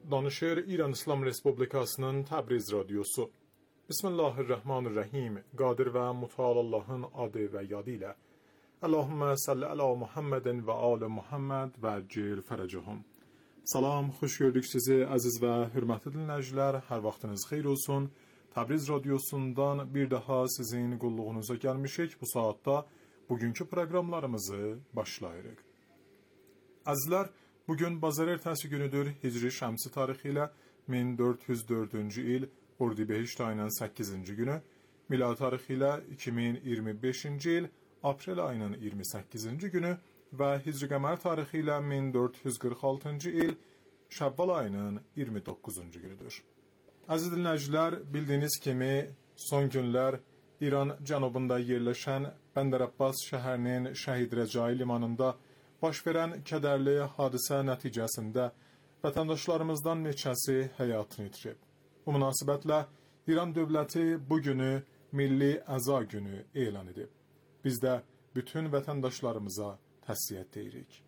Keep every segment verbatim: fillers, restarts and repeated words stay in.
Danışır İran İslam Respublikasının Təbriz Radyosu. Bismillahirrahmanirrahim. Qadir və Mütəal Allahın adı və yadı ilə. Allahümmə salli ala Muhammedin və ali Muhammed və cil fərəcəhum. Salam, xoş gördük sizi əziz və hörmətli dinləyicilər. Hər vaxtınız xeyir olsun. Təbriz Radyosu'ndan bir daha sizin qulluğunuza gəlmişik. Bu saatda bugünkü proqramlarımızı başlayırıq. Əzizlər, bugün bazar ertəsi günüdür. Hicri Şəmsi tarixi ilə min dörd yüz dördüncü il Ordibeşt ayının səkkizinci günü, milad tarixi ilə iki min iyirmi beşinci il aprel ayının iyirmi səkkizinci günü və Hicri qəmər tarixi ilə min dörd yüz qırx altıncı il Şəvval ayının iyirmi doqquzuncu günüdür. Əziz dinləyicilər, bildiyiniz kimi son günlər İran cənubunda yerləşən Bəndər Abbas şəhərinin Şəhid Rəcai limanında baş verən kədərli hadisə nəticəsində vətəndaşlarımızdan neçəsi həyatını itirib. Bu münasibətlə İran dövləti bu günü Milli Əza günü elan edib. Biz də bütün vətəndaşlarımıza təziyyət deyirik.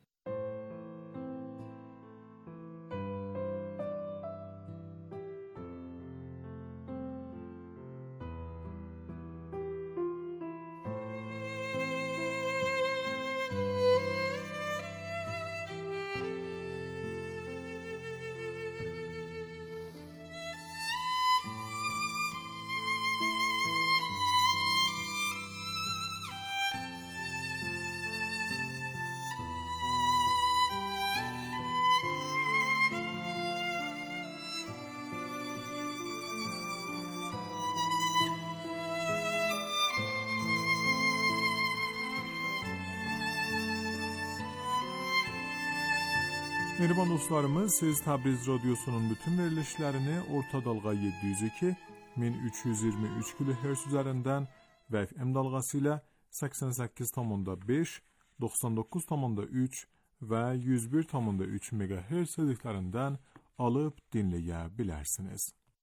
Mehriban dostlarımız, siz Təbriz Radyosu'nun bütün verilişlerini Orta Dalga yeddi yüz iki min üç yüz iyirmi üç kilohertz üzerinden ve F M dalgası ile səksən səkkiz nöqtə beş, doxsan doqquz nöqtə üç ve yüz bir nöqtə üç megahertz ediklerinden alıp dinleyebilirsiniz.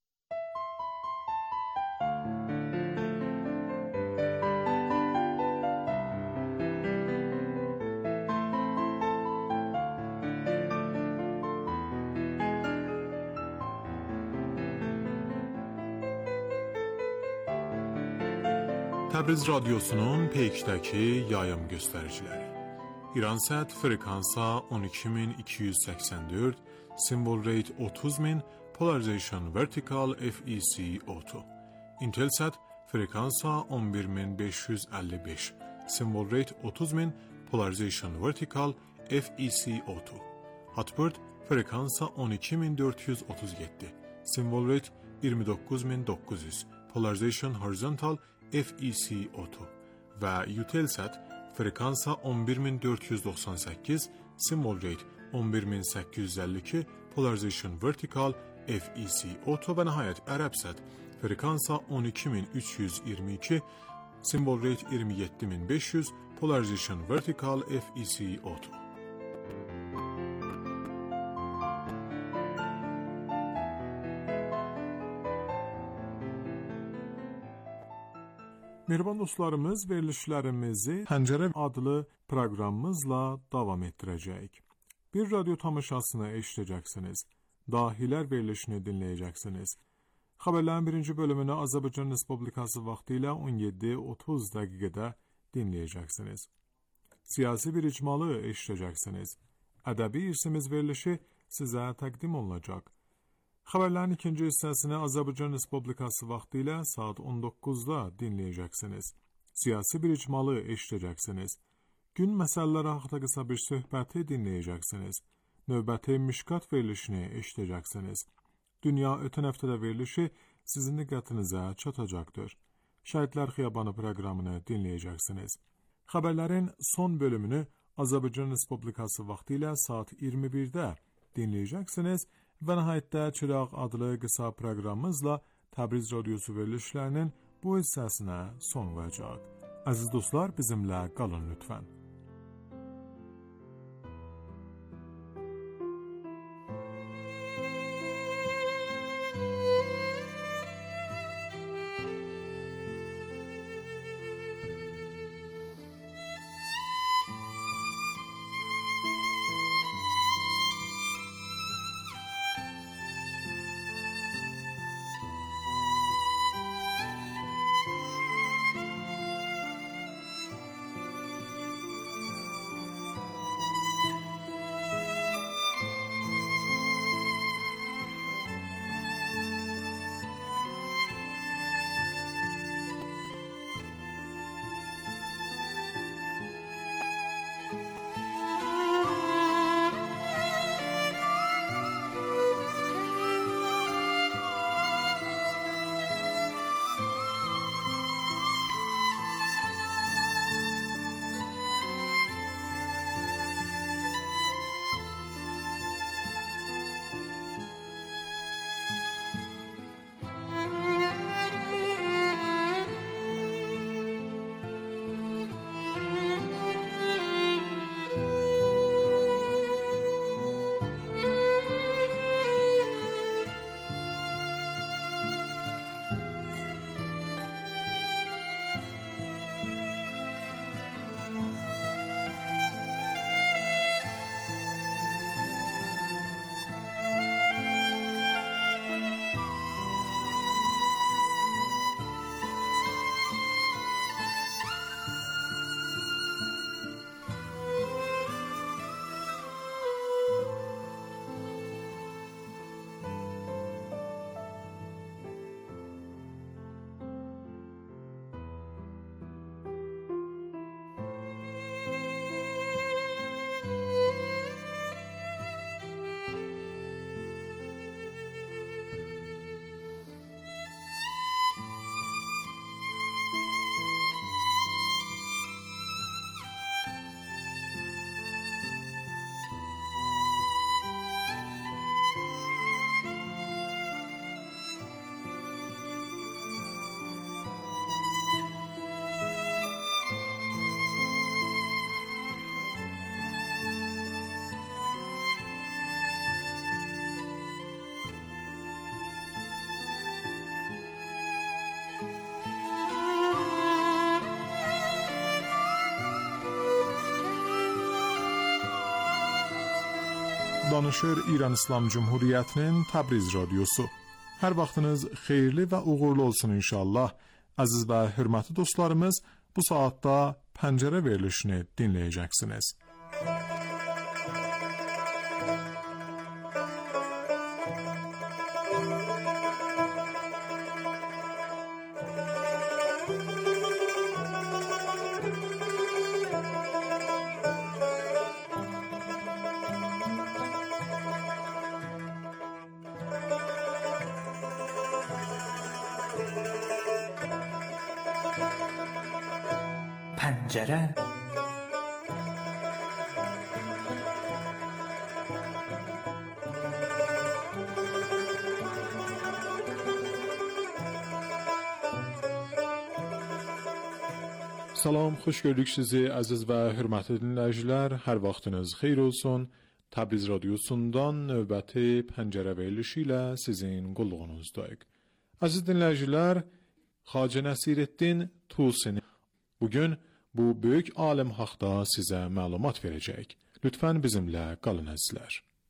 Təbriz Radyosu'nun Peyk'təki yayım göstəriciləri. İransat frekansa on iki min iki yüz səksən dörd, symbol rate otuz min, polarization vertical F E C otuz. Intelsat frekansa on bir min beş yüz əlli beş, symbol rate otuz min, polarization vertical F E C otuz. Hotbird frekansa on iki min dörd yüz otuz yeddi, symbol rate iyirmi doqquz min doqquz yüz, polarization horizontal F E C otuz və Eutelsat frekansa on bir min dörd yüz doxsan səkkiz, symbol rate on bir min səkkiz yüz əlli iki, polarization vertical F E C otuz və nəhayət Ərəbsat frekansa on iki min üç yüz iyirmi iki, symbol rate iyirmi yeddi min beş yüz, polarization vertical F E C otuz. Mehriban dostlarımız, verilişlərimizi Pəncərə adlı proqramımızla davam etdirəcəyik. Bir radyo tamaşasını eşidəcəksiniz. Dahilər verilişini dinləyəcəksiniz. Xəbərlərin birinci bölümünü Azərbaycan Respublikası vaxtı ilə on yeddi otuz dəqiqədə dinləyəcəksiniz. Siyasi bir icmalı eşidəcəksiniz. Ədəbi irsimiz verilişi sizə təqdim olunacaq. Xəbərlərin ikinci hissəsini Azərbaycan Respublikası vaxtı ilə saat on doqquzda dinləyəcəksiniz. Siyasi bir icmalı eşidəcəksiniz. Gün məsələləri haqqında qısa bir söhbəti dinləyəcəksiniz. Növbəti Mişkat verilişini eşidəcəksiniz. Dünya ötən həftədə verilişi sizin diqqətinizə çatacaqdır. Şəhidlər Xiyabanı proqramını dinləyəcəksiniz. Xəbərlərin son bölümünü Azərbaycan Respublikası vaxtı ilə saat iyirmi birdə dinləyəcəksiniz. Və nəhayətdə Çıraq adlı qısa proqramımızla Təbriz Radyosu verilişlərinin bu hissəsinə son qoyacaq. Əziz dostlar, bizimlə qalın lütfən. danışır İran İslam Cumhuriyeti'nin Təbriz radyosu. Her vaxtınız xeyirli ve uğurlu olsun inşallah. Aziz ve hürmetli dostlarımız, bu saatte Pencere verilişini dinleyeceksiniz. Pencere. Salam, xoş gördük sizi əziz və hörmətli dinləyicilər. Hər vaxtınız xeyir olsun. Təbriz radiosundan növbəti Pəncərə verilişi ilə sizin qulluğunuzdayıq. Əziz dinləyicilər, Xacə Nəsirəddin Tusini bugün bu böyük alim haqqında sizə məlumat verəcək. Lütfən bizimlə qalın əzizlər.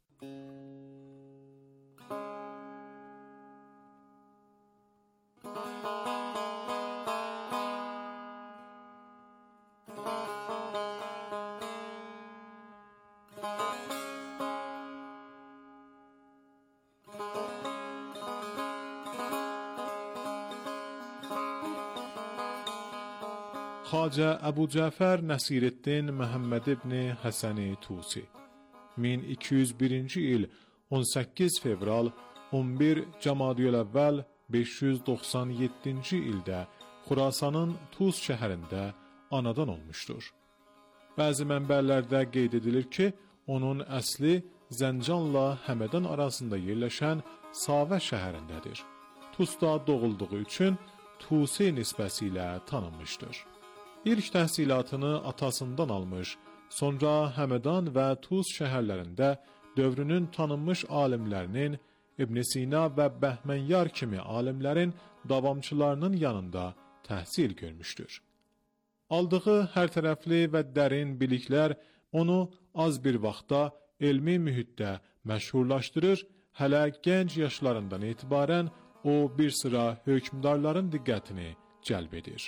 Xacə Əbu Cəfər Nəsirəddin Məhəmməd ibn Həsəni Tusi min iki yüz birinci il on səkkiz fevral on bir Cəmadiyül-əvvəl beş yüz doxsan yeddinci ildə Xurasanın Tus şəhərində anadan olmuşdur. Bəzi mənbələrdə qeyd edilir ki, onun əsli Zəncanla Həmədan arasında yerləşən Savə şəhərindədir. Tusda doğulduğu üçün Tusi nisbəsi ilə tanınmışdır. İlk təhsilatını atasından almış, sonra Həmədan və Tus şəhərlərində dövrünün tanınmış alimlərinin, İbn Sina və Bəhmənyar kimi alimlərin davamçılarının yanında təhsil görmüşdür. Aldığı hər tərəfli və dərin biliklər onu az bir vaxtda elmi mühitdə məşhurlaşdırır, hələ gənc yaşlarından etibarən o bir sıra hökmdarların diqqətini cəlb edir.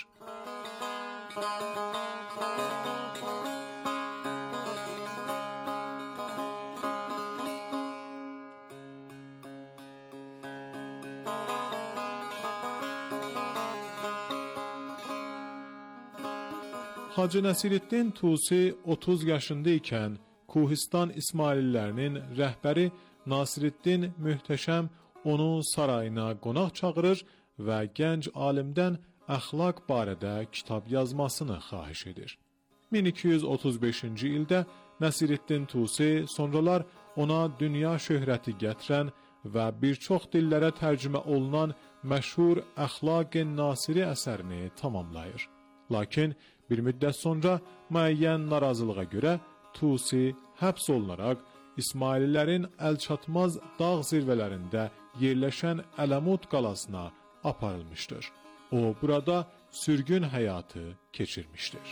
Xacə Nəsirəddin Tusi otuz yaşında ikən Kuhistan İsmaillərinin rəhbəri Nasirəddin Möhtəşəm onu sarayına qonaq çağırır və gənc alimdən əxlaq barədə kitab yazmasını xahiş edir. min iki yüz otuz beşinci ildə Nəsirəddin Tusi sonralar ona dünya şöhrəti gətirən və bir çox dillərə tərcümə olunan məşhur Əxlaq-ı Nasiri əsərini tamamlayır. Lakin bir müddət sonra müəyyən narazılığa görə Tusi həbs olunaraq İsmaililərin əlçatmaz dağ zirvələrində yerləşən Ələmud qalasına aparılmışdır. O burada sürgün həyatı keçirmişdir.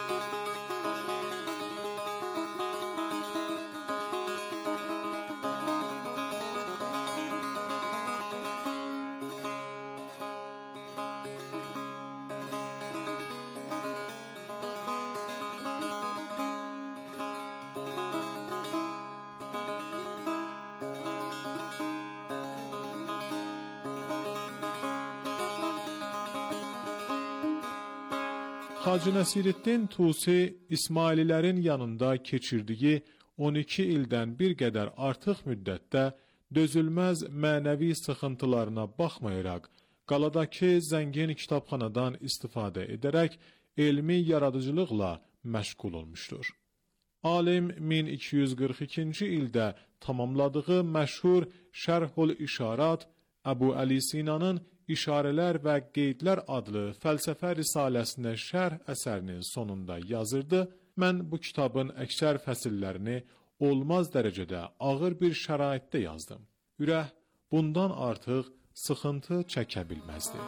Xacə Nəsirəddin Tusi İsmaililərin yanında keçirdiyi on iki ildən bir qədər artıq müddətdə dözülməz mənəvi sıxıntılarına baxmayaraq, qaladakı zəngin kitabxanadan istifadə edərək elmi yaradıcılıqla məşğul olmuşdur. Alim min iki yüz qırx ikinci ildə tamamladığı məşhur Şərhül İşarat, Əbu Əli Sinanın İşarələr və Qeydlər adlı fəlsəfə risaləsinə şərh əsərinin sonunda yazırdı. Mən bu kitabın əksər fəsillərini olmaz dərəcədə ağır bir şəraitdə yazdım. Ürək bundan artıq sıxıntı çəkə bilməzdi.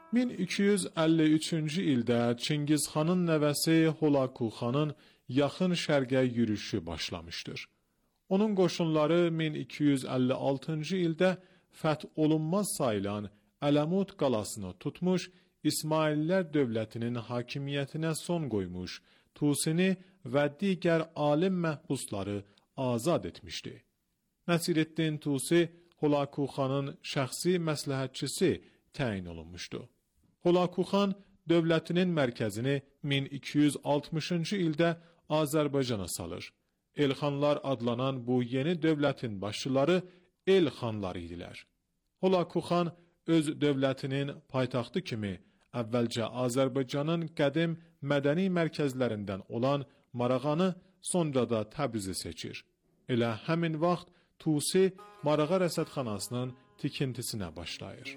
min iki yüz əlli üçüncü ildə Çingiz xanın nəvəsi Hulaku xanın yaxın şərqə yürüşü başlamışdır. Onun qoşunları min iki yüz əlli altıncı ildə fəth olunmaz sayılan Ələmut qalasını tutmuş, İsmaillər dövlətinin hakimiyyətinə son qoymuş, Tusini və digər alim məhbusları azad etmişdi. Nəsireddin Tusi, Hulaku xanın şəxsi məsləhətçisi təyin olunmuşdu. Hulaku xan dövlətinin mərkəzini min iki yüz altmışıncı ildə Azərbaycana salır. Elxanlar adlanan bu yeni dövlətin başçıları Elxanlar idilər. Hulaku xan öz dövlətinin paytaxtı kimi əvvəlcə Azərbaycanın qədim mədəni mərkəzlərindən olan Marağanı, sonra da Təbrizi seçir. Elə həmin vaxt Tusi Marağa rəsədxanasının tikintisinə başlayır.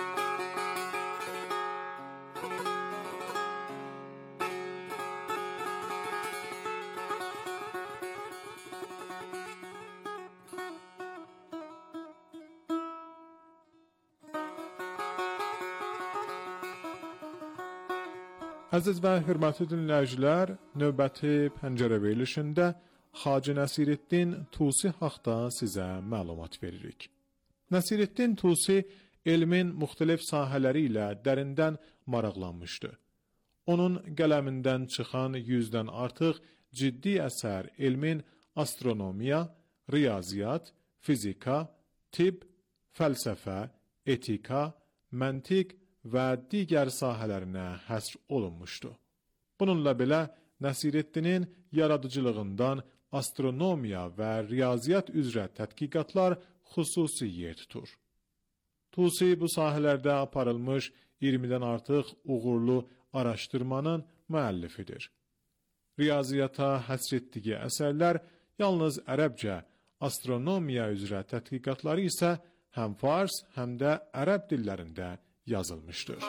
Əziz və hörmətli dinləyicilər, növbəti pəncərə verilişində Xacə Nəsireddin Tusi haqda sizə məlumat veririk. Nəsireddin Tusi elmin müxtəlif sahələri ilə dərindən maraqlanmışdı. Onun qələmindən çıxan yüzdən artıq ciddi əsər elmin astronomiya, riyaziyyat, fizika, tibb, fəlsəfə, etika, məntiq və digər sahələrinə həsr olunmuşdu. Bununla belə Nəsireddinin yaradıcılığından astronomiya və riyaziyyat üzrə tədqiqatlar xüsusi yer tutur. Tusi bu sahələrdə aparılmış iyirmidən artıq uğurlu araşdırmanın müəllifidir. Riyaziyyata həsr etdiyi əsərlər yalnız ərəbcə, astronomiya üzrə tədqiqatları isə həm fars, həm də ərəb dillərində yazılmışdır.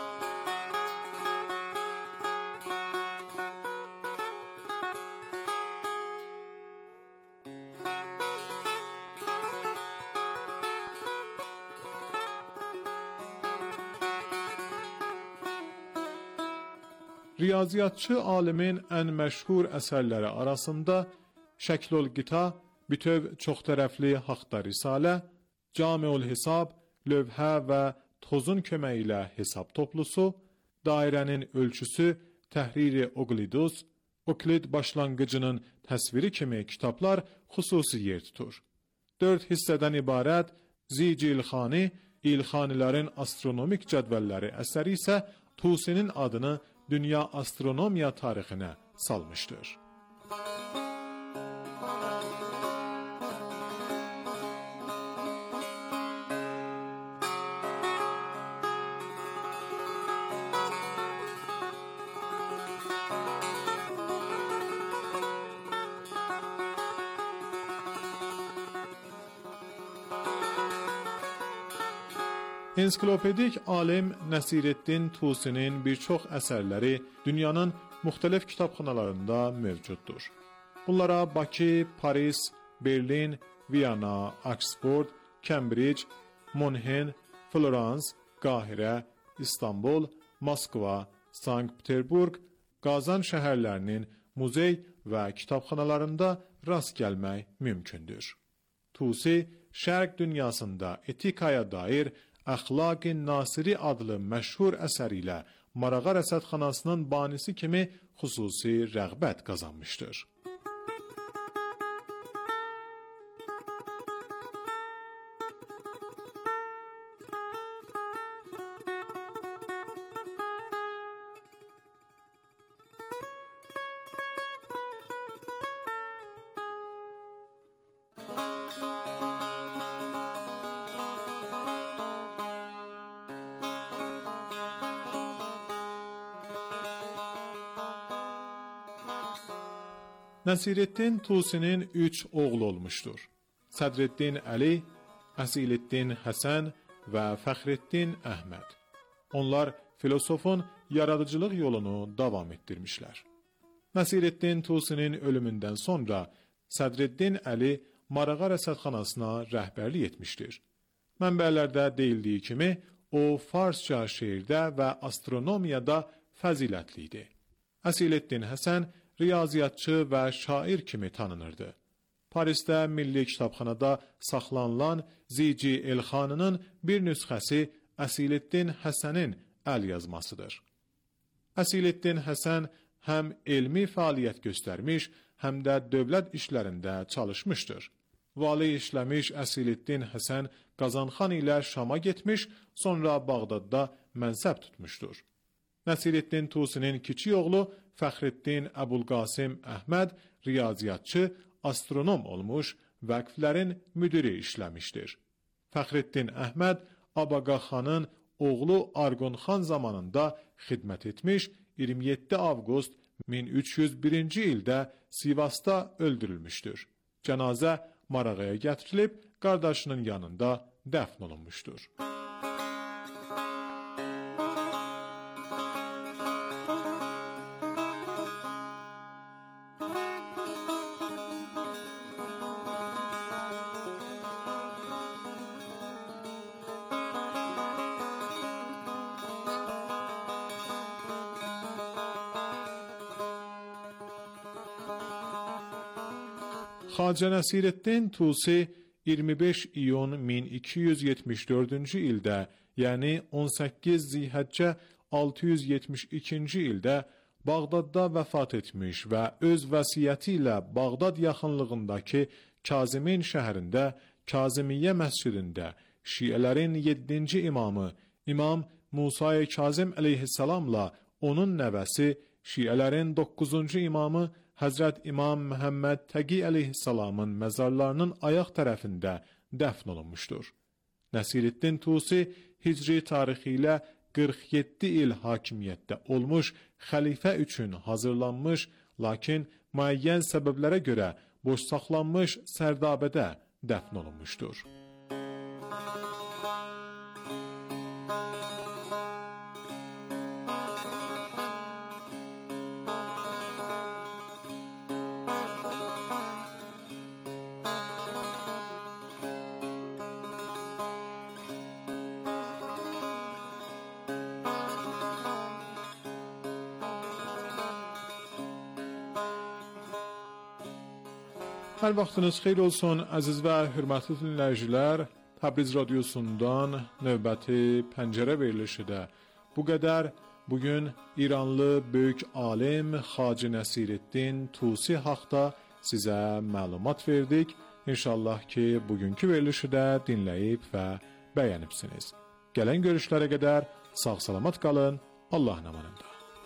Riyaziyyatçı alimin ən məşhur əsərləri arasında Şəklül Qita, bütöv çoxtərəfli haqda risalə, Camiül Hisab, lövhə və tozun köməyi ilə hesab toplusu, dairənin ölçüsü, Təhriri Oqlidus, Oklid başlanğıcının təsviri kimi kitablar xüsusi yer tutur. Dörd hissədən ibarət Zicilxani, İlxanilərin astronomik cədvəlləri əsəri isə Tusinin adını dünya astronomiya tarixinə salmışdır. Ensiklopedik alim Nəsireddin Tusinin bir çox əsərləri dünyanın müxtəlif kitabxanalarında mövcuddur. Bunlara Bakı, Paris, Berlin, Viyana, Oksford, Cambridge, Münhen, Florans, Qahirə, İstanbul, Moskva, Sankt-Peterburg, Qazan şəhərlərinin muzey və kitabxanalarında rast gəlmək mümkündür. Tusi, Şərq dünyasında etikaya dair Əxlaq-ı Nasiri adlı məşhur əsəri ilə Marağa rəsədxanasının banisi kimi xüsusi rəğbət qazanmışdır. Nəsireddin Tusinin üç oğlu olmuşdur. Sədreddin Əli,Əsileddin Həsən və Fəxreddin Əhməd. Onlar filosofun yaradıcılıq yolunu davam etdirmişlər. Nəsireddin Tusinin ölümündən sonra Sədreddin Əli Marağa rəsədxanasına rəhbərlik etmişdir. Mənbələrdə deyildiyi kimi, o farsça şeirdə və astronomiyada fəzilətli idi.Əsiləddin Həsən riyaziyyatçı və şair kimi tanınırdı. Parisdə Milli Kitabxanada saxlanılan Zici Elxanının bir nüsxəsiƏsiləddin Həsənin əl yazmasıdır.Əsiləddin Həsən həm elmi fəaliyyət göstərmiş, həm də dövlət işlərində çalışmışdır. Vali işləmişƏsiləddin Həsən Qazanxan ilə Şama getmiş, sonra Bağdadda mənsəb tutmuşdur. Nəsirəddin Tusinin kiçik oğlu Fəxrəddin Əbulqasim Əhməd riyaziyyatçı, astronom olmuş, vəqflərin müdiri işləmişdir. Fəxrəddin Əhməd Abaqa xanın oğlu Arğun xan zamanında xidmət etmiş, iyirmi yeddi avqust min üç yüz birinci ildə Sivasda öldürülmüşdür. Cənazə Marağaya gətirilib, qardaşının yanında dəfn olunmuşdur. Xacə Nəsirəddin Tusi iyirmi beş iyun min iki yüz yetmiş dördüncü ildə, yəni on səkkiz Zilhəccə altı yüz yetmiş ikinci ildə Bağdadda vəfat etmiş və öz vəsiyyəti ilə Bağdad yaxınlığındakı Kazımin şəhərində Kazımiyyə məscidində Şiələrin yeddinci imamı İmam Musa Kazım əleyhissalamla onun nəvəsi Şiələrin doqquzuncu imamı Həzrət İmam Məhəmməd Təqi əleyhissalamın məzarlarının ayaq tərəfində dəfn olunmuşdur. Nəsirəddin Tusi Hicri tarixi ilə qırx yeddi il hakimiyyətdə olmuş, xəlifə üçün hazırlanmış, lakin müəyyən səbəblərə görə boş saxlanmış Sərdabədə dəfn olunmuşdur. Hər vaxtınız xeyir olsun, əziz və hörmətli dinləyicilər. Təbriz radiosundan növbəti pəncərə verilişi də bu qədər. Bugün İranlı böyük alim Xacə Nəsirəddin Tusi haqda sizə məlumat verdik. İnşallah ki, bugünkü verilişi də dinləyib və bəyənibsiniz. Gələn görüşlərə qədər sağ-salamat qalın, Allahın amanında.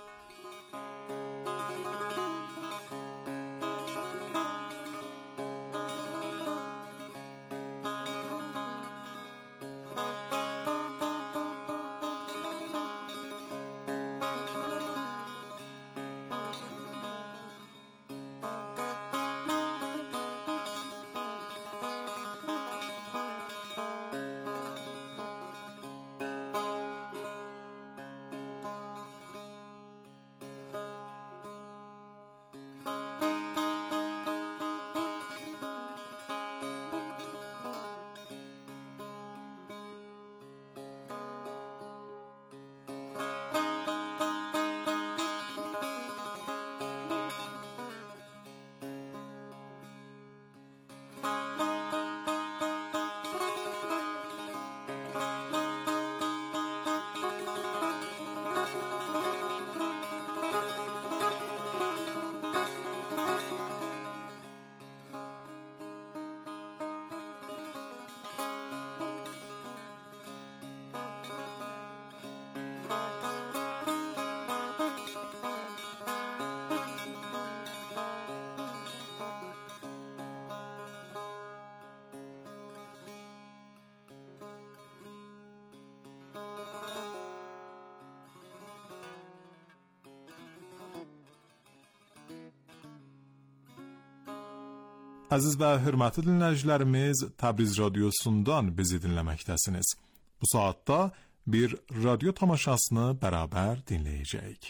Əziz və hörmətli dinləyicilərimiz, Təbriz radiosundan bizi dinləməkdəsiniz. Bu saatda bir radyo tamaşasını bərabər dinləyəcəyik.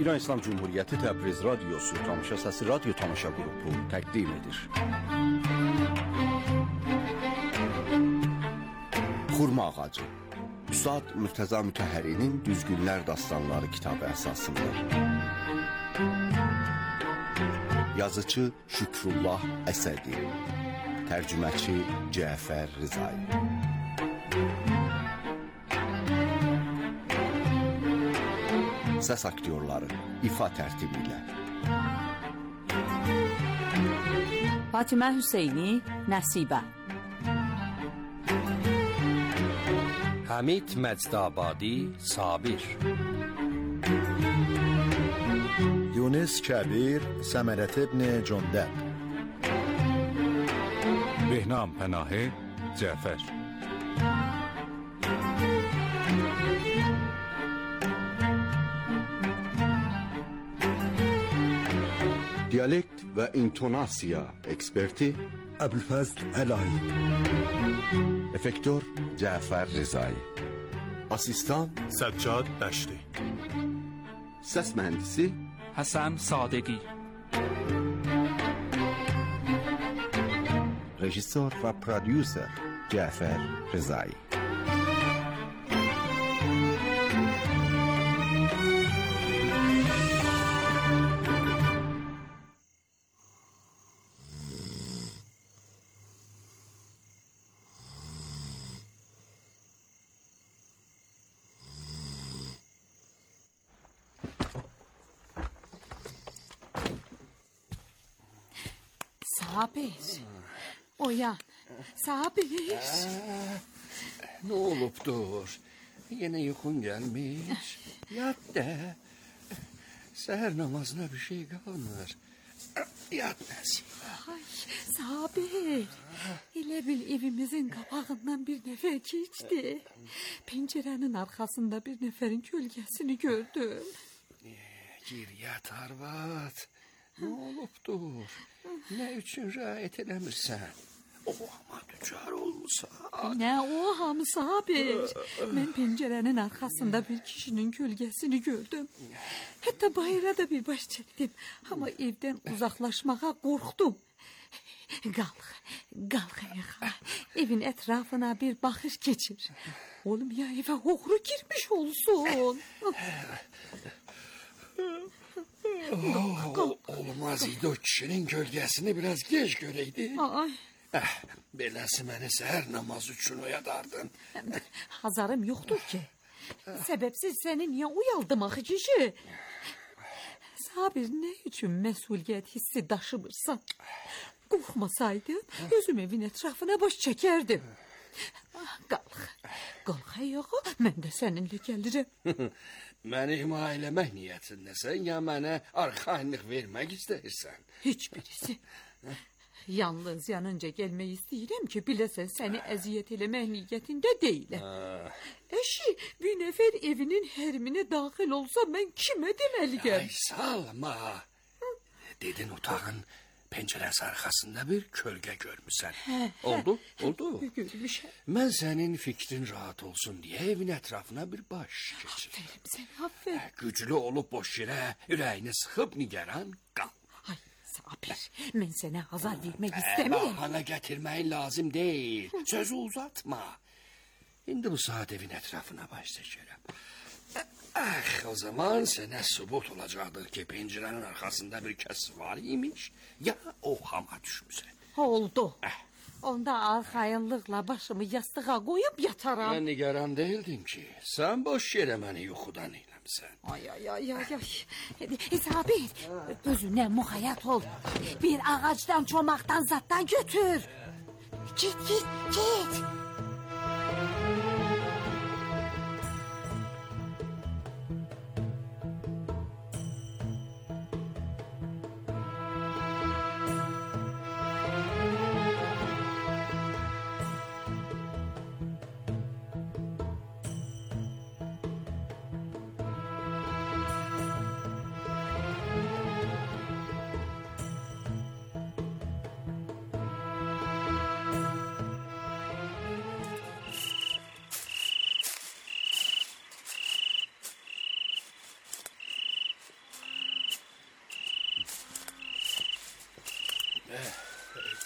İran İslam Cumhuriyeti Təbriz Radiosu Tamaşa Səsi Radyo Tamaşa Qrupu təqdim edir. Xurma Ağacı Üstad Mürtəza Mütəhhərinin Düzgünlər Dastanları kitabı əsasında. Yazıcı Şükrullah Əsədi, tərcüməçi Cəfər Rızai. Səs aktyorları ifa tərtibi ilə Fatimə Hüseyni Nəsibə, Hamid Məcdabadi Sabir, Yunus Kəbir Səmərət ibn Cündəb, Behnam Pənahi Cəfər. Diyalekt və intonasiya eksperti Əbülfəzl Əlayi, Efektör Cəfər Rızai, Asistan سجاد دشتی. Səs mühəndisi حسن صادقی، Rejissor və prodüser Cəfər Rızai. Sabir, oyan, Sabir. Ne olubdur? Yine yuxun gelmiş. Yat de. Seher namazına bir şey kalmır. Yat Nəsibə. Ay, Sabir, elə bil evimizin qabağından bir nəfər keçdi. Pencerenin arkasında bir nəfərin kölgəsini gördüm. Gir yat arvad. Ne olubdur? Ne üçün riayet eləmirsən? O ama düçar olmuşsan. Nə o hamı Sabir. Mən pencerenin arkasında bir kişinin kölgəsini gördüm. Hətta bayıra da bir baş çəkdim. Ama evden uzaklaşmağa qorxdum. Qalx, qalx ayağa. Evin etrafına bir baxış keçir. Oğlum ya eve oğru girmiş olsun. Oh, ol, olmaz idi o kişinin gölgesini biraz geç göreydi. Ay. Eh, beləsi məni səhər namazı üçün oyadardın. Hazarım yoktur ki. Sebepsiz seni niye uyaldım axı kişi? Sabir ne için mesuliyet hissi daşımırsan? Qorxmasaydın özüm evin etrafına baş çekerdim. Qalx, qalx ayağa, mən də səninlə gəlirəm. Məni himayə eləmək niyyətindəsən, ya mənə arxayınlıq vermək istəyirsən? Heç birisi. Yalnız yanınca gelmek istəyirəm ki, biləsən səni əziyyət eləmək niyyətində deyiləm. Eşi, bir nəfər evinin hərminə daxil olsa mən kimə deməliyəm? Ay salma. Dedin otağın penceresi arkasında bir kölge görmüşsən. Oldu, oldu. Görmüşəm. Mən sənin fikrin rahat olsun diye evin etrafına bir baş geçirdim. Aferin sənə, aferin. Güclü olup boş yere ürəyini sıxıb nigaran qal. Ay Sabir, mən sənə azar vermək Ee, istəmirəm. bahana getirmeyin lazım değil. Sözü uzatma. Şimdi bu saat evin etrafına baş çekerim. Ah, o zaman sana subut olacaktır ki pencerenin arkasında bir kes var imiş. Ya o hama düşmüşse. Oldu. Onda arxayınlıqla başımı yastığa koyup yataram. Ben nigaran değildim ki. Sen boş yere beni yuxudan eylemsen. Ay ay ay ay ay. E, Sabir, özüne muhayyat ol. Bir ağaçtan, çomaktan, zattan götür. Git git git.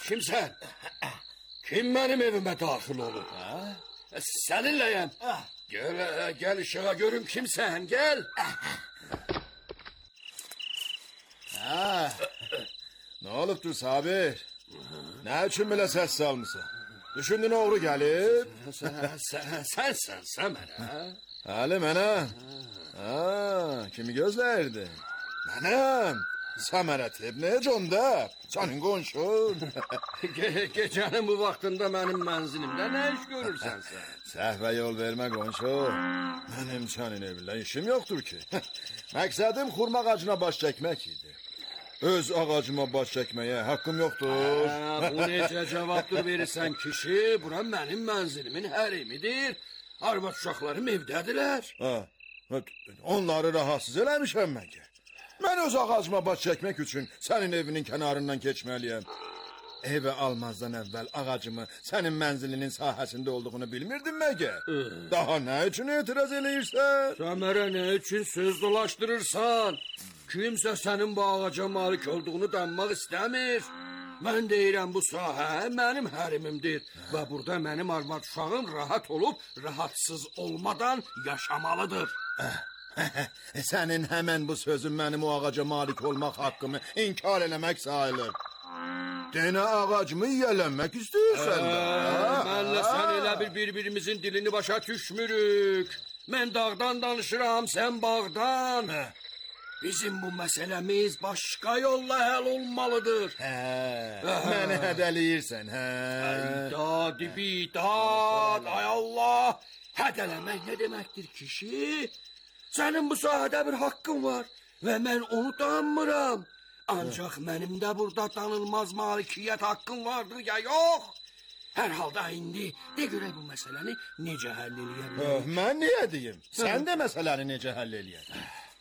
kimsən? Kim mənim evimə daxil olur? Ha? Səninləyəm. Gəl, gəl işığa görüm kimsən, gəl. Ha. Ne olubdur Sabir? Ne üçün belə səs salmısan? Düşündün oğru gəlib? Sən, sən, sənsən, sən mənə. Həli mənə? Ha, kimi gözləyirdin? Mənəm. Səmərət ibn Cöndəb, sənin qonşun. Ge gecənin bu vaxtında mənim mənzilimdə nə iş görürsən sən? Səhvə yol vermə qonşu. Mənim sənin evlə işim yoxdur ki. Məqsədim xurma ağacına baş çəkmək idi. Öz ağacıma baş çəkməyə haqqım yoxdur. Hə, bu necə cavabdır verirsən kişi? Bura mənim mənzilimin hərimidir. Arvad uşaqlarım evdədirlər. Ha, onları rahatsız eləmişəm mən ki. Mən öz ağacıma baş çəkmək üçün sənin evinin kənarından keçməliyəm. Evə almazdan əvvəl ağacımı sənin mənzilinin sahəsində olduğunu bilmirdim məgə? Daha nə üçün etiraz eləyirsən? Səmərə nə üçün söz dolaşdırırsan? Kimsə sənin bu ağaca malik olduğunu danmaq istəmir. Mən deyirəm bu sahə mənim hərimimdir və burada mənim arvad uşağım rahat olub, rahatsız olmadan yaşamalıdır. Sənin həmən bu sözün mənim o ağaca malik olmaq haqqımı inkar eləmək sayılır. Denə ağacımı yiyələnmək istəyirsən də. Mənlə sən elə bir bir-birimizin dilini başa düşmürük. Mən dağdan danışıram, sən bağdan. Bizim bu məsələmiz başqa yolla həll olmalıdır. Hə, məni hədələyirsən, hə. Dad, bidad, ay Allah. Hədələmək nə deməkdir kişi? Sənin bu sahədə bir haqqın var və mən onu danmıram. Ancaq mənim də burada danılmaz malikiyyət haqqım vardır ya yox. Hər halda indi de görək bu məsələni necə həll eləyə bilərik. Mən niyə deyim? Sən də məsələni necə həll eləyək?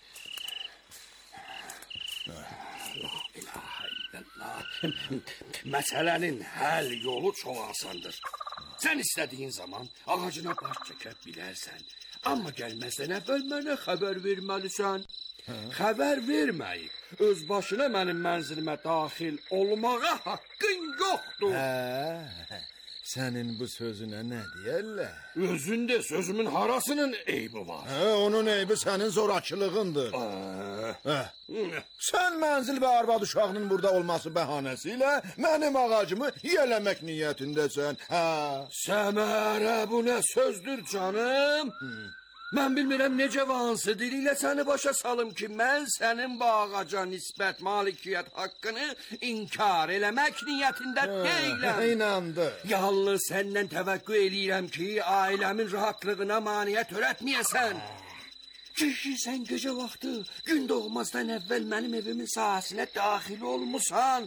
Məsələnin həll yolu çox asandır. Sən istədiyin zaman ağacına baş çəkə bilərsən. Amma gəlməzdən əvvəl mənə xəbər verməlisən. Hə? Xəbər verməyib, öz başına mənim mənzilimə daxil olmağa haqqın yoxdur. Hə, sənin bu sözünə nə deyərlər? Özündə sözümün harasının eybi var? Hə, onun eybi sənin zorakılığındır. Hə. Sən mənzil və arvad uşağının burada olması bəhanəsi ilə mənim ağacımı yiyələmək niyyətindəsən. Hə. Səmərə, bu nə sözdür canım? Hı. Mən bilmirəm necə və hansı dililə səni başa salım ki, mən sənin bu ağaca nisbət malikiyyət haqqını inkar eləmək niyyətində deyiləm. İnandı. Yalnız səndən təvəqqü eləyirəm ki, ailəmin rahatlığına maniyyət törətməyəsən. Kişi, sən gecə vaxtı, gün doğmazdan əvvəl mənim evimin sahəsinə daxil olmusan.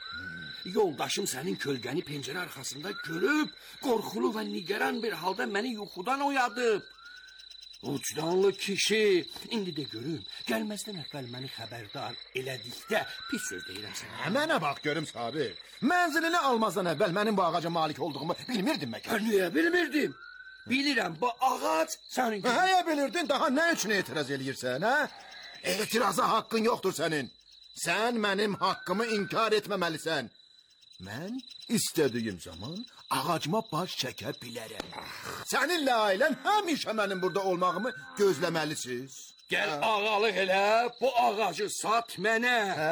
Yoldaşım sənin kölgəni pəncərə arxasında görüb, qorxulu və nigaran bir halda məni yuxudan oyadıb. Ucdanlı kişi, indi də görüm, gəlməzdən əvvəl məni xəbərdar elədikdə pis söz deyirəm sənə. Mənə bax görüm Sabir, mənzilini almazdan əvvəl mənim bu ağaca malik olduğumu bilmirdim mən. Niyə bilmirdim? Bilirəm, bu ağac sənin... Həyə bilirdin, daha nə üçün etiraz eləyirsən, hə? Etiraza haqqın yoxdur sənin. Sən mənim haqqımı inkar etməməlisən. Mən istədiyim zaman ağacıma baş çəkə bilərəm. Səninlə ailən həmişə mənim burada olmağımı gözləməlisiniz. Gəl ağalıq elə, bu ağacı sat mənə.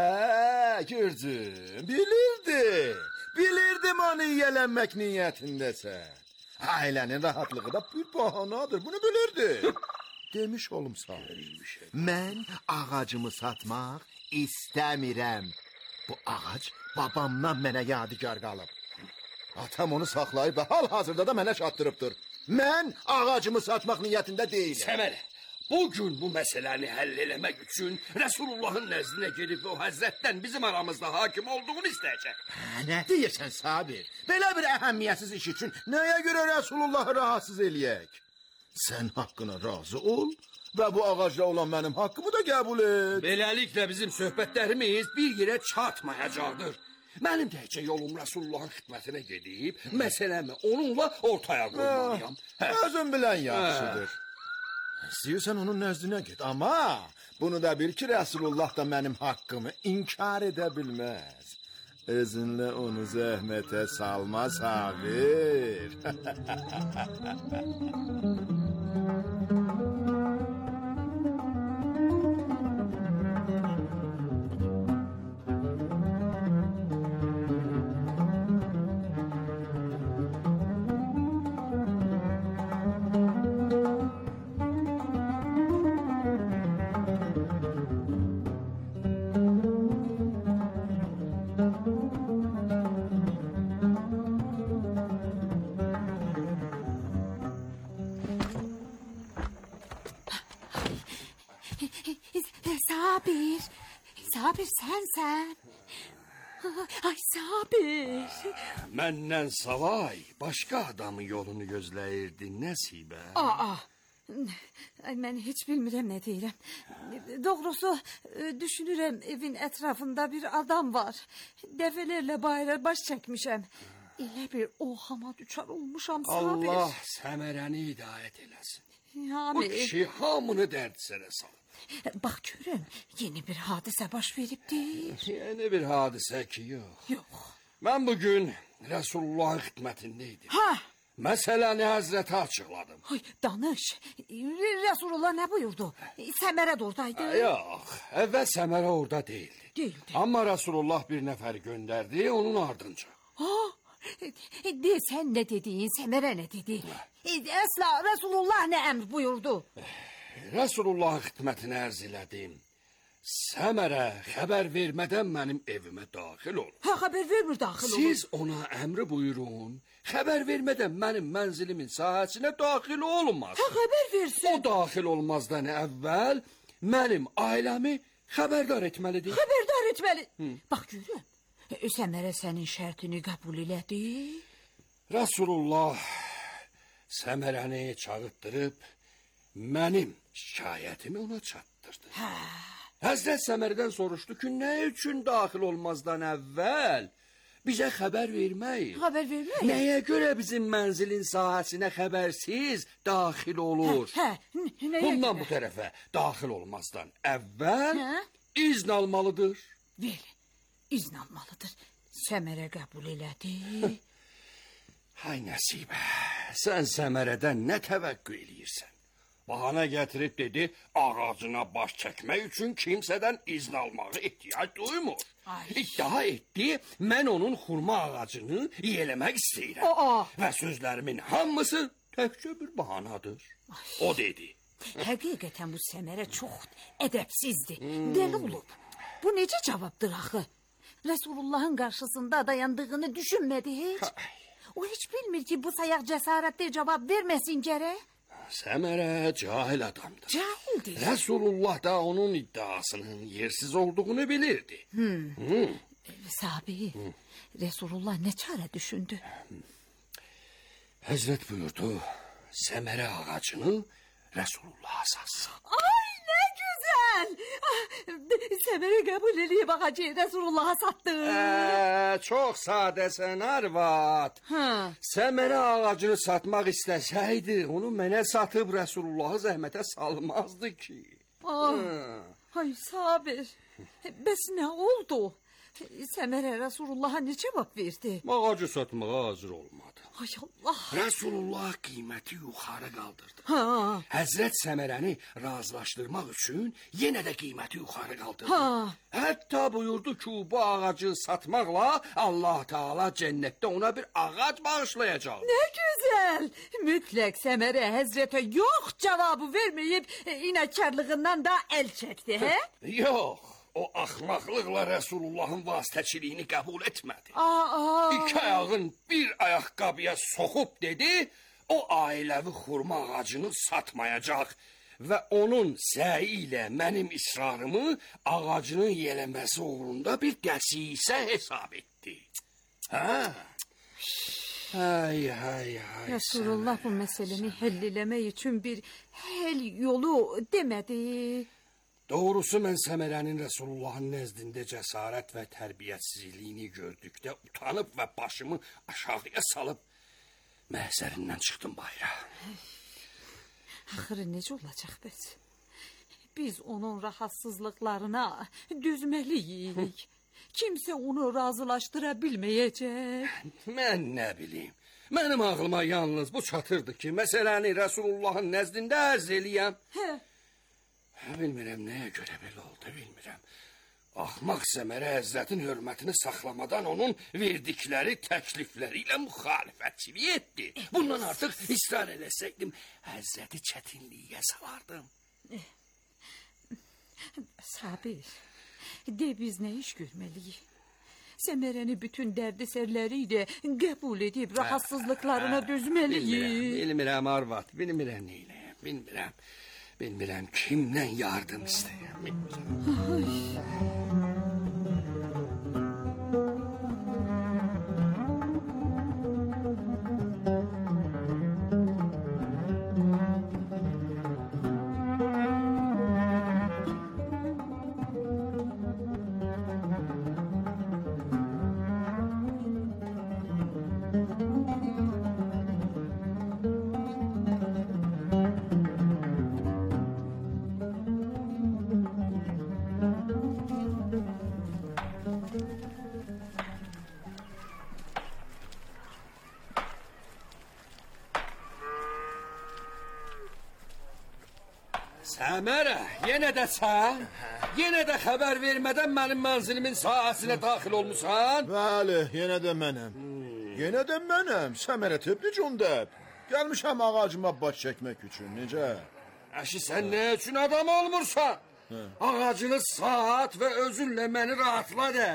Hə, gördüm, bilirdim. Bilirdim onu yiyələnmək niyyətindəsən. Ailənin rahatlığı da bir bahanadır, bunu bilirdim. Demiş olum sahib, mən ağacımı satmaq istəmirəm. Bu ağac babamdan mənə yadigar qalıb. Atam onu saxlayıb və hal-hazırda da mənə çatdırıbdır. Mən ağacımı satmaq niyyətində deyiləm. Səmərə, bugün bu məsələni həll eləmək üçün Rəsulullahın nəzdinə gedib o həzrətdən bizim aramızda hakim olduğunu istəyəcək. Hə, nə deyirsən Sabir? Belə bir əhəmiyyətsiz iş üçün nəyə görə Rəsulullahı rahatsız eləyək? Sən haqqına razı ol və bu ağacla olan mənim haqqımı da qəbul et. Beləliklə bizim söhbətlərimiz bir yerə çatmayacaqdır. Mənim təkcə yolum Rəsulullahın xidmətinə gedib, məsələmi onunla ortaya qoymalıyam. Hə, özün bilən yaxşıdır. İstəyirsən onun nəzdinə get, amma bunu da bil ki, Rəsulullah da mənim haqqımı inkar edə bilməz. özünlə onu zəhmətə salma Sabir. Sabir, Sabir sensen. Ay Sabir. Məndən savay başqa adamın yolunu gözləyirdin Nəsibə. Aa, ay, mən heç bilmirəm nə deyirəm. Doğrusu düşünürəm evin ətrafında bir adam var. Dəfələrlə bayıra baş çəkmişəm. Elə bir ohama düçar olmuşam Sabir. Allah səmərəni hidayət eləsin. Bu Amin. kişi hamını dərd sənə salır. Bax görüm, yeni bir hadisə baş veribdir. Yeni bir hadisə ki yox. Yox. Mən bugün Resulullahın xidmətindeydim. Ha, Məsələni Həzrətə açıqladım. ay, danış. Resulullah nə buyurdu? Səmərə də oradaydı. Yox, əvvəl Səmərə orada değildi. Değildi. Amma Resulullah bir nəfər göndərdi onun ardınca. Ha, de sən nə dediyin, Səmərə nə dedi? Əsla Resulullah nə əmr buyurdu? Resulullahın xidmətinə ərz elədim. Səmərə xəbər vermədən mənim evimə daxil ol. Ha, xəbər vermir daxil olur. Siz ona əmri buyurun. Xəbər vermədən mənim mənzilimin sahəsinə daxil olmaz. Ha, xəbər versin. O daxil olmazdan əvvəl mənim ailəmi xəbərdar etməlidir. Xəbərdar etməli. Bax görüm. Səmərə sənin şərtini qəbul elədi. Rasulullah Səmərəni çağıtdırıb mənim şikayətimi ona çatdırdı. Hə. Həzrət Səmərdən soruşdu ki, nə üçün daxil olmazdan əvvəl bizə xəbər vermək? Xəbər vermək? Nəyə görə bizim mənzilin sahəsinə xəbərsiz daxil olur? Hə, n- nəyə Bundan görə? bu tərəfə daxil olmazdan əvvəl Hə? izn almalıdır. Ver, izn almalıdır. Səmərə qəbul elədi. Hay Nəsibə, sən Səmərədən nə təvəqqü eləyirsən? Bahana gətirib dedi, ağacına baş çəkmək üçün kimsədən izn almağı ehtiyac duymur. Ay. İddia etdi, mən onun xurma ağacını yelemək istəyirəm. Aa. Və sözlərimin hamısı təkcə bir bahanadır. O dedi. Həqiqətən bu Səmərə çox ədəbsizdir. Dəli olub. Bu necə cavabdır axı? Resulullahın qarşısında dayandığını düşünmədi heç. O heç bilmir ki, bu sayaq cəsarətli cavab verməsin gərək. Səmərə cahil adamdır. Cahildir. Resulullah da onun iddiasının yersiz olduğunu bilirdi. Sabi, Resulullah nə çarə düşündü? Həzrət buyurdu, Səmərə ağacını Resulullah'a satsın. Ay nə gözəl! Səmərə qəbul eləyib ağacı Resulullah'a satdı. Ee, çox sadəsən arvad. Hə. Səmərə ağacını satmaq istəsəydi, onu mənə satıb Resulullah'ı zəhmətə salmazdı ki. Ay, ay Sabir, bəs nə oldu? Səmərə Resulullah'a ne cevap verdi? Ağacı satmağa hazır olmadı. Ay Allah. Resulullah qiyməti yuxarı qaldırdı. Ha. Həzrət Səmərəni razılaşdırmaq üçün yenə də qiyməti yuxarı qaldırdı. Ha. Hətta buyurdu ki, bu ağacı satmaqla Allah Teala cənnətdə ona bir ağac bağışlayacaq. Ne güzel. Mütləq Səmərə Həzrətə yox cevabı vermeyip e, inatkarlığından da el çekti. He? Yox, o axmaqlıqla Resulullahın vasitəçiliyini qəbul etmədi. Aa. İki ayağın bir ayaqqabıya soxub dedi, o ailəvi xurma ağacını satmayacaq və onun səyi ilə mənim israrımı ağacının yələməsi uğrunda bir dəsisə hesab etdi. Hə? Hay hay hay. Resulullah bu meseleni hellilemek için bir hel yolu demedi. Doğrusu mən Səmərənin Resulullahın nəzdində cəsarət və tərbiyyətsizliyini gördükdə utanıb və başımı aşağıya salıb məhzərindən çıxdım bayra. Axırı necə olacaq bəs? Biz onun rahatsızlıklarına düzməliyik. Kimse onu razılaştıra bilmeyecek. Mən nə bilim. Mənim ağlıma yalnız bu çatırdı ki, məsələni Rəsulullahın nəzdində ərz eləyəm. Hə. Bilmirəm nəyə görə belə oldu, bilmirəm. Axmaq Səmərə Həzrətin hörmətini saxlamadan onun verdikləri təklifləri ilə müxalifətçilik etdi. Bundan artıq israr eləsəkdim, Həzrəti çətinliyə salardım. Sabir, de biz nə iş görməliyik? Səmərəni bütün dərdi sərləriyle qəbul edib rahatsızlıklarına dözməliyik. Bilmirəm, bilmirəm arvad, bilmirəm neyləyəm, bilmirəm. Bilmirəm kimdən yardım istəyəm, bilmirəm. Səmərə, yenə də sən, yenə də xəbər vermədən mənim mənzilimin sahəsinə daxil olmusan? Bəli, yenə də mənəm. Yenə də mənəm, Səmərə Tebliçondəb. Gəlmişəm ağacıma baş çəkmək üçün, necə? Əşi, sən nə üçün adam olmursan? Ağacını saat və özünlə məni rahatla də.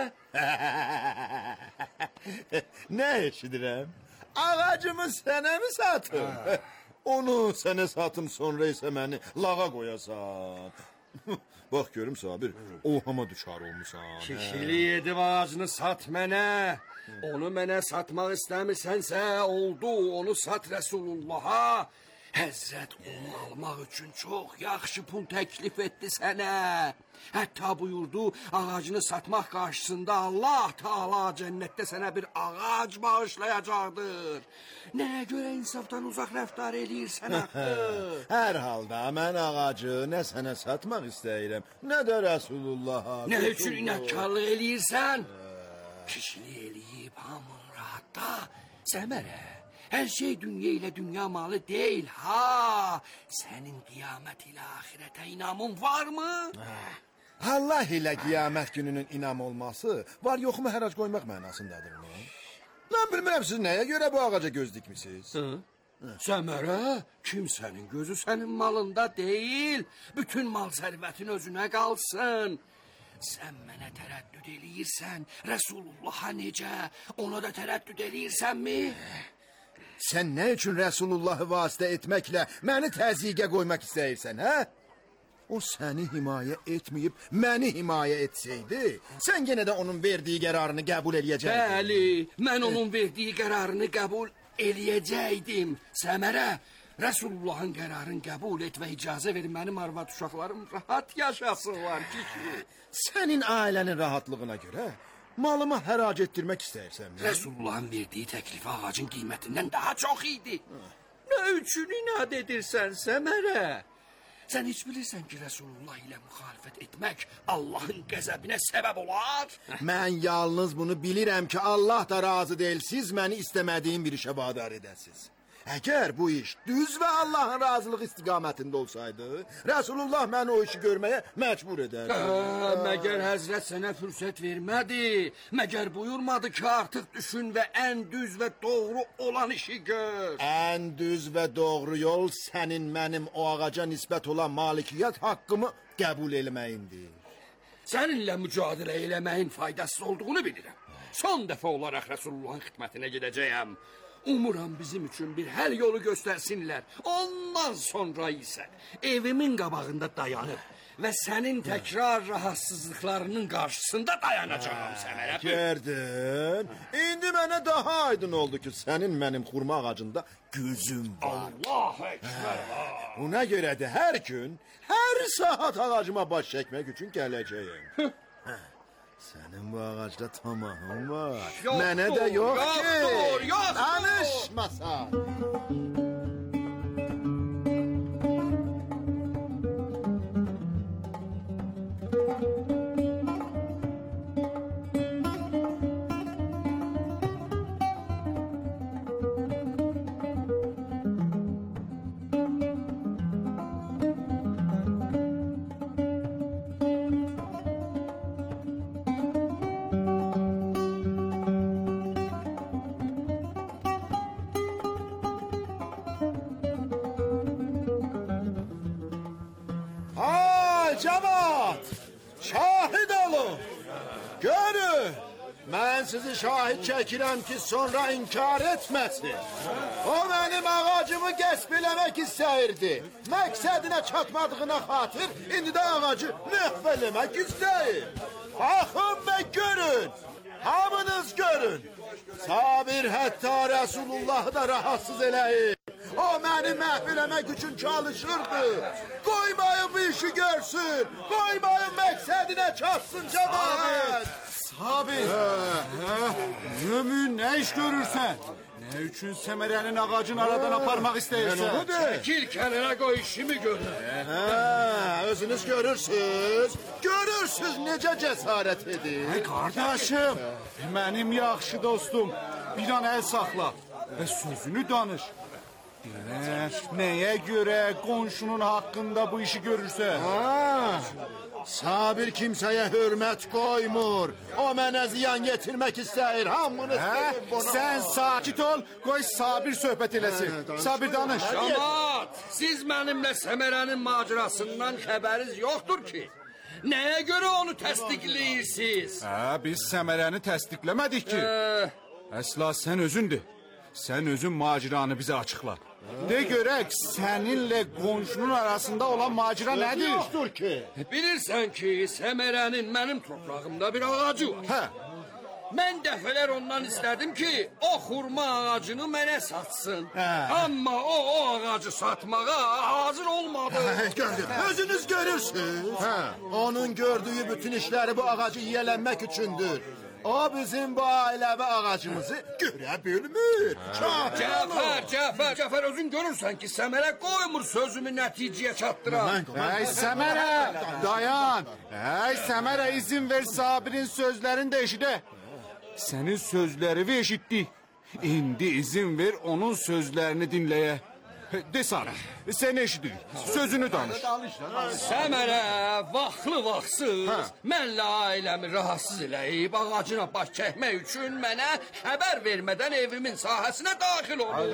Nə eşidirəm? Ağacımı sənə mi satım? Onu sənə satım, sonra isə məni lağa qoyasan. Bax görüm Sabir, oğama düşar olmusan. Kişilik edib ağacını sat mənə. Onu mənə satmaq istəmirsənsə, oldu, onu sat Rəsulullaha. Həzrət onu almaq üçün çox yaxşı pul təklif etdi sənə. Hətta buyurdu, ağacını satmaq qarşısında Allah Teala cənnətdə sənə bir ağac bağışlayacaqdır. Nəyə görə insafdan uzaq rəftar eləyirsən axı? Hər halda mən ağacı nə sənə satmaq istəyirəm, nə də Rəsulullaha. Nə üçün inəkkarlıq eləyirsən? Kişilik eləyib hamın rahatda. Səmərə, hər şey dünya ilə dünya malı deyil, ha? Sənin qiyamət ilə axirətə inamın varmı? Allah ilə qiyamət gününün inam olması var yoxmu hərac qoymaq mənasındadır mı? Mən bilmirəm, siz nəyə görə bu ağaca göz dikmisiniz? Səmərə, kimsənin gözü sənin malında deyil. Bütün mal sərvətin özünə qalsın. Sən mənə tərəddüd eləyirsən, Rəsulullaha necə? Ona da tərəddüd eləyirsənmi? Sən nə üçün Rəsulullahı vasitə etməklə məni təzyiqə qoymaq istəyirsən, hə? O səni himayə etməyib, məni himayə etsəydi, sən yenə də onun verdiyi qərarını qəbul eləyəcəkdin. Bəli, mən onun verdiyi qərarını qəbul eləyəcəkdim. Səmərə, Rəsulullahın qərarını qəbul et və icazə ver, mənim arvad uşaqlarım rahat yaşasınlar ki. Sənin ailənin rahatlığına görə malımı hərac etdirmək istəyirsən. Rəsulullahın verdiyi təklifi ağacın qiymətindən daha çox idi. Nə üçün inad edirsən Səmərə? Sən heç bilirsən ki, Rəsulullah ilə müxalifət etmək Allahın qəzəbinə səbəb olar? Mən yalnız bunu bilirəm ki, Allah da razı deyil, siz məni istəmədiyim bir işə vadar edəsiniz. Əgər bu iş düz və Allahın razılıq istiqamətində olsaydı, Rəsulullah məni o işi görməyə məcbur edərdi. Hə, məgər Həzrət sənə fürsət vermədi, məgər buyurmadı ki, artıq düşün və ən düz və doğru olan işi gör. Ən düz və doğru yol sənin mənim o ağaca nisbət olan malikiyyət haqqımı qəbul eləməyindir. Səninlə mücadilə eləməyin faydasız olduğunu bilirəm. Son dəfə olaraq Rəsulullahın xidmətinə gedəcəyəm. Umuram bizim üçün bir həll yolu göstərsinlər. Ondan sonra isə evimin qabağında dayanıb və sənin təkrar rahatsızlıqlarının qarşısında dayanacağam Səmərə. Gördün? İndi mənə daha aydın oldu ki, sənin mənim xurma ağacında gözüm var. Allah əkbər. Buna görə də hər gün, hər saat ağacıma baş çəkmək üçün gələcəyim. Sənin bu ağacda tamahın var. Yoxdur, Mənə də yox ki. yoxdur, yoxdur. Danışmasan. cemaat, şahid olun. Görün. Mən sizi şahid çəkirəm ki, sonra inkar etməsin. O mənim ağacımı qəsb eləmək istəyirdi. Məqsədinə çatmadığına xatir, indi də ağacı məhv eləmək istəyir. Baxın və görün, hamınız görün. Sabir hətta Rəsulullahı da rahatsız eləyir. O məni məhv eləmək üçün çalışırdı. Qoymayın bu işi görsün. Qoymayın məqsədinə çatsın cəmaət. Abi, ömür ne iş görürsen? Ne üçün Semere'nin ağacın aradan aparmak isteyirsen? Çekil kenara koy işimi gör. Ha, özünüz görürsünüz. Görürsünüz necə cəsarət edir. Hey kardeşim, benim yaxşı dostum. Bir an el sakla ve sözünü danış. Ne, neye göre komşunun hakkında bu işi görürsen? Ha, Sabir kimsəyə hörmət qoymur. O mənə ziyan getirmək istəyir. Hamınız He? bunu. Sen sakit ol, koy Sabir söhbət eləsin. Sabir danış. Camaat, siz benimle Semere'nin macerasından haberiniz yoktur ki. Neye göre onu təsdiqləyirsiniz? Ha, biz Semere'ni təsdiqləmədik ki. Ee, Əsla sen özündür. Sen özün maceranı bize açıkla. De görək seninle komşunun arasında olan macera nedir? Yoxdur ki. bilirsən ki, Semere'nin benim toprağımda bir ağacı var. Hə, Ben dəfələr ondan istedim ki, o xurma ağacını mənə satsın. Hə. Amma o, o ağacı satmağa hazır olmadı. Gördüm. Özünüz görürsünüz. Onun gördüğü bütün işleri bu ağacı yiyələnmək üçündür. O bizim bu ailəvi ağacımızı görə bilmir. Şahid olun. Cəfər, Cəfər, Cəfər özün görürsən ki, Səmərə qoymur sözümü nəticəyə çatdıran. hey Semere, dayan. Hey Semere, izin ver Sabir'in sözlerini de eşide. Senin sözlerini eşittik. İndi izin ver onun sözlerini dinleye. De sana, sen eşidik. Sözünü danış. Səmərə vaxtlı vaxtsız mənlə ailəmi rahatsız eləyib ağacına baş çəkmək üçün mənə xəbər vermədən evimin sahəsinə daxil olur.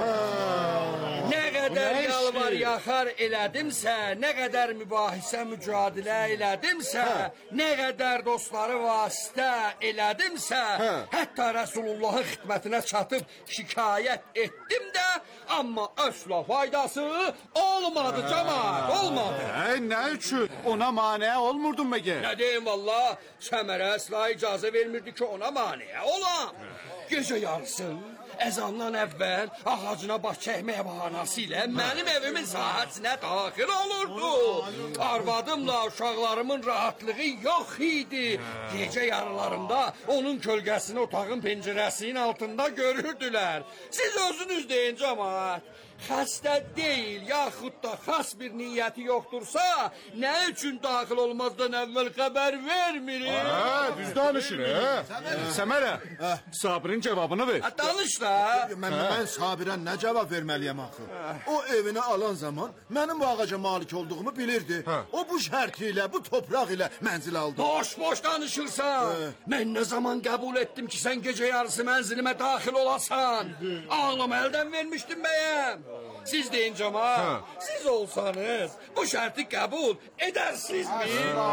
Nə qədər Ne yalvar işi? yaxar elədimsə, nə qədər mübahisə mücadilə elədimsə, nə qədər dostları vasitə elədimsə, hətta Rəsulullahın xidmətinə çatıb şikayət etdim də, amma əsla faydası olmadı camaat, olmadı. Hey, ne üçün? Ona mane olmurdun Mege. Nə deyim valla, Səmərə əsla icazə vermirdi ki, ona maniyə olam. Gecə yarısı əzandan əvvəl ağacına baş çəkmək bahanası ilə mənim evimin sahəsinə daxil olurdu. Arvadımla uşaqlarımın rahatlığı yox idi. Gecə yarılarında onun kölgəsini otağın pəncərəsinin altında görürdülər. Siz özünüz deyin camaat. Xəstə deyil, yaxud da xas bir niyyəti yoxdursa, nə üçün daxil olmazdan əvvəl xəbər vermirik? Ha, düz danışır ha. Semere, Sabir'in cevabını ver. Ha, danış da. Mən, mən Sabirə nə cavab verməliyəm axı? O evini alan zaman mənim bu ağaca malik olduğumu bilirdi. O bu şərt ilə, bu topraq ilə mənzil aldı. Boş-boş danışırsan. Mən nə zaman qəbul etdim ki, sən gecə yarısı mənzilimə daxil olasan? Ağlımı əldən vermişdim bəyəm. Siz deyin cemaat, siz olsanız bu şərti qəbul edərsinizmi?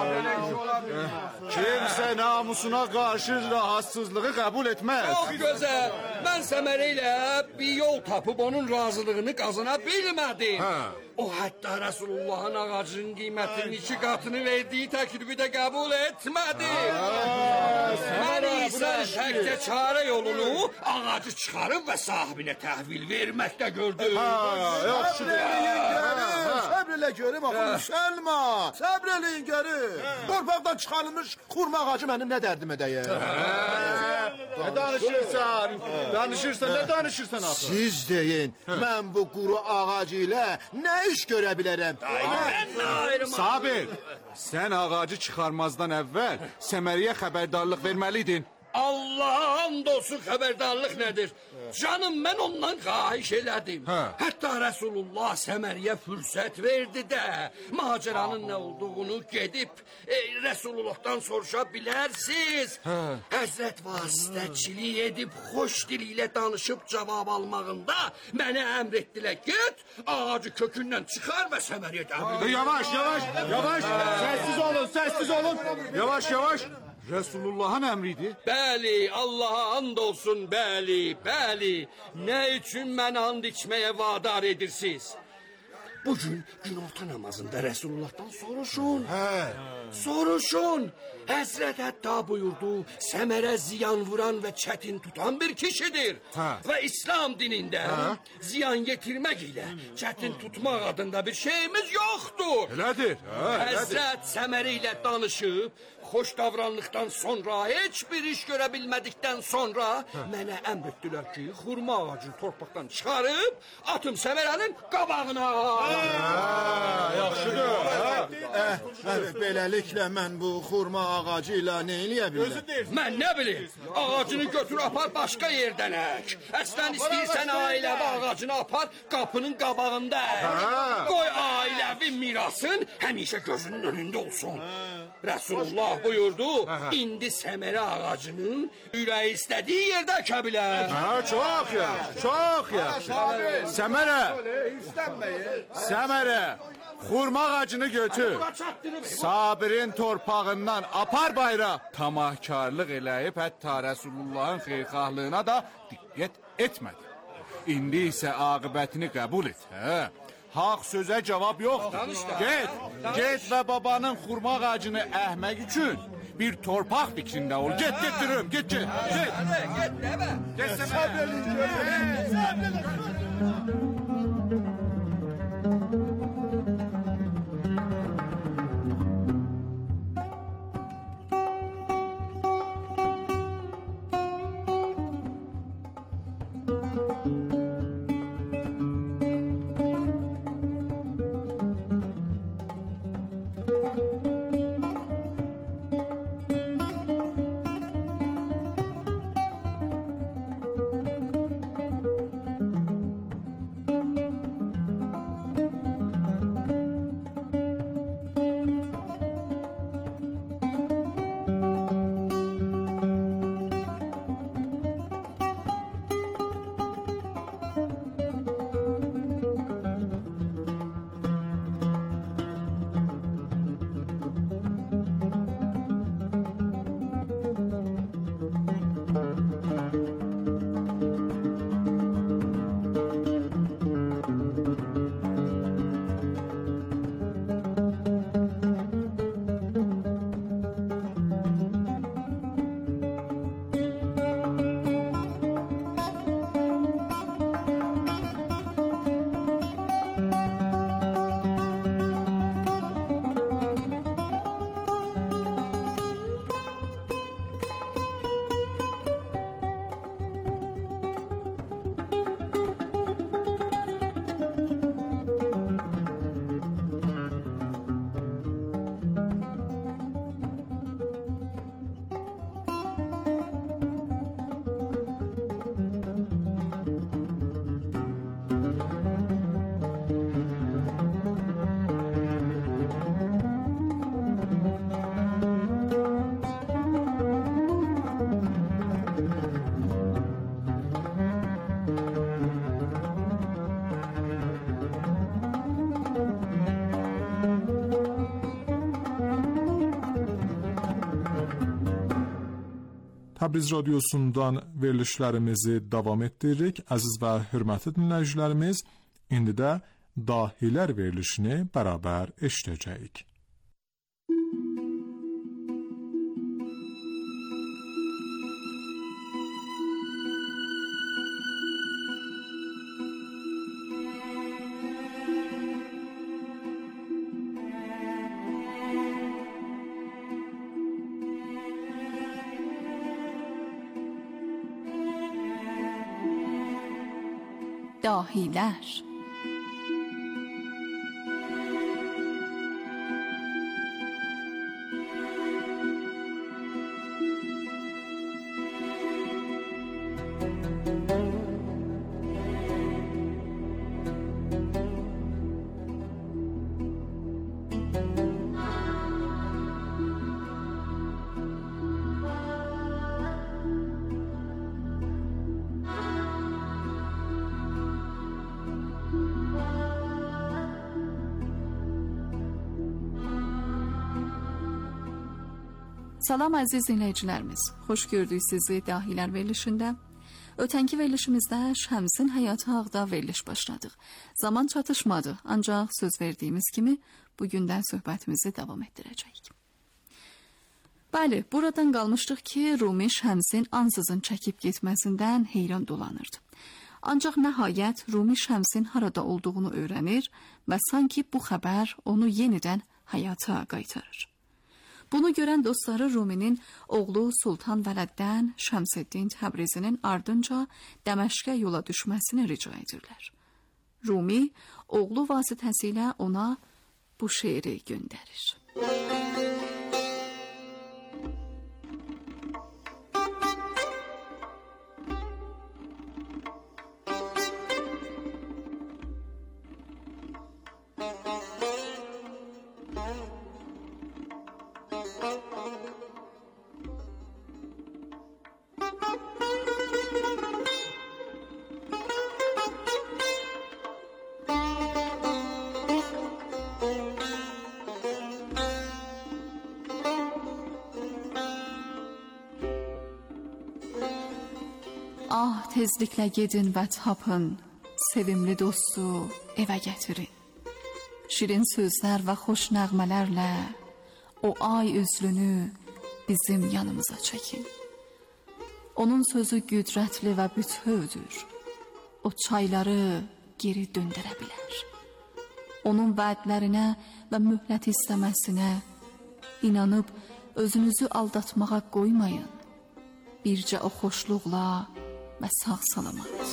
Kimse namusuna karşı rahatsızlığı kabul etmez. Çox gözəl. Mən Səmərə ilə bir yol tapıb onun razılığını qazana bilmədim. O hətta Rəsulullahın ağacının qiymətinin iki qatını verdiyi təklifi də qəbul etmədi. Mən isə təkcə çarə yolunu ağacı çıxarıb və sahibinə təhvil verməkdə gördüm. Səbr eləyin görün, səbr elə görüm axı müsəlman. Səbr eləyin görün. Torpaqdan çıxarılmış xurma ağacı mənim nə dərdim edəyir? Ne danışırsan? Danışırsan, ne danışırsan axı? Siz deyin, mən bu quru ağacı ilə nə iş görə bilərəm? Mən nə ayrım? Sabir, sen ağacı çıkarmazdan evvel Semeri'ye haberdarlık vermeliydin. Allah and olsun xəbərdarlıq nədir? Canım, mən ondan xahiş elədim. Hə. Hətta Rəsulullah Səməriyə fürsət verdi də, macəranın nə olduğunu gedib e, Rəsulullahdan soruşa bilərsiz. Hə. Həzrət vasitəçilik edib, xoş dili ilə danışıb cavab almağında mənə əmr etdilər. Get, ağacı kökündən çıxar və Səməriyə dəvr et. Yavaş, yavaş, yavaş. Sessiz olun, sessiz olun. Yavaş, yavaş. Resulullah'ın emriydi. Bəli, Allah'a and olsun, bəli, bəli. Nə üçün mənə and içməyə vadar edirsiniz? Bugün günorta namazında Resulullah'tan soruşun. Hə. Soruşun. Həzrət hətta buyurdu, Səmərə ziyan vuran və çətin tutan bir kişidir. Hə. Və İslam dinində ziyan yetirmək ilə çətin tutmaq adında bir şeyimiz yoxdur. Elədir. Hə, Həzrət Səməri ilə danışıb, xoş davranlıqdan sonra, heç bir iş görə bilmədikdən sonra mənə əmr etdilər ki, xurma ağacını torpaqdan çıxarıb, atım Səmərənin qabağına. Yaxşıdır. Beləliklə mən bu xurma ağacı ilə nə eləyə bilərəm? Mən nə bilim, ağacını götür apar başqa yerdən ək. Əslən istəyirsən ailəvi ağacını apar qapının qabağında ək. Qoy ailəvi mirasın həmişə gözünün önündə olsun. Resulullah buyurdu, indi Səmərə ağacının ürəyi istədiyi yerdə əkə bilər. Ha, çok yaxşı, çok yaxşı. Səmərə, Səmərə, xurma ağacını götür. Sabirin torpağından apar bayra. Tamahkarlıq eləyib, hətta Resulullah'ın xeyirxahlığına da diqqət etmədi. İndi isə aqibətini qəbul et. Hə? Haq sözə cavab yoxdur. Get, get və babanın xurma ağacını əhmək üçün bir torpaq fikrində ol. Get, get dürüm, get, get, get. Get, dəvə. Get, Səmərə. Təbriz radiosundan verilişlərimizi davam etdiririk. Əziz və hörmətli dinləyicilərimiz, indi də dahilər verilişini bərabər eşidəcəyik. داهیلر Salam əziz dinləyicilərimiz. Xoş gördük sizi Dahilər verilişində. Ötənki verilişimizdə Şəmsin həyatı haqda veriliş başladıq. Zaman çatışmadı, ancaq söz verdiyimiz kimi bugündən söhbətimizi davam etdirəcəyik. Bəli, buradan qalmışdıq ki, Rumi Şəmsin ansızın çəkib getməsindən heyran dolanırdı. Ancaq nəhayət Rumi Şəmsin harada olduğunu öyrənir və sanki bu xəbər onu yenidən həyata qaytarır. Bunu görən dostları Ruminin oğlu Sultan Vələddən Şəmsəddin Təbrizinin ardınca Dəməşqə yola düşməsini rica edirlər. Rumi oğlu vasitəsilə ona bu şeiri göndərir. Ah, tezliklə gedin və tapın, sevimli dostu evə gətirin. Şirin sözlər və xoş nəğmələrlə o ay üzlünü bizim yanımıza çəkin. Onun sözü qüdrətli və bütövdür. O çayları geri döndərə bilər. Onun vədlərinə və möhlət istəməsinə inanıb özünüzü aldatmağa qoymayın. Bircə o xoşluqla və sağ salamat.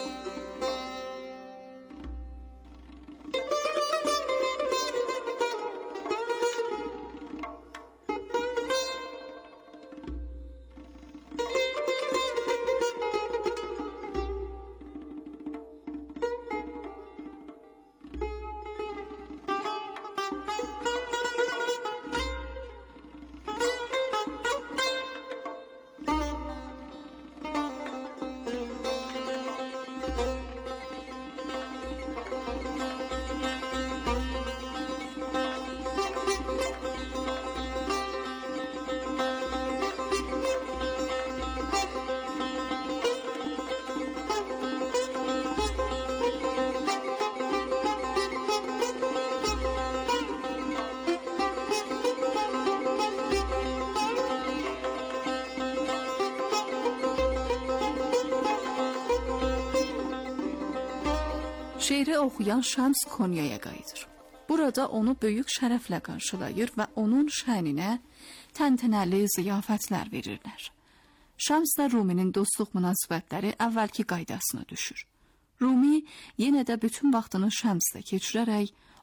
Şeiri oxuyan Şəms Konyaya qayıdır. Burada onu böyük şərəflə qarşılayır və onun şəninə təntənəli ziyafətlər verirlər. Şəmslə Ruminin dostluq münasibətləri əvvəlki qaydasına düşür. Rumi yenə də bütün vaxtını Şəmslə keçirərək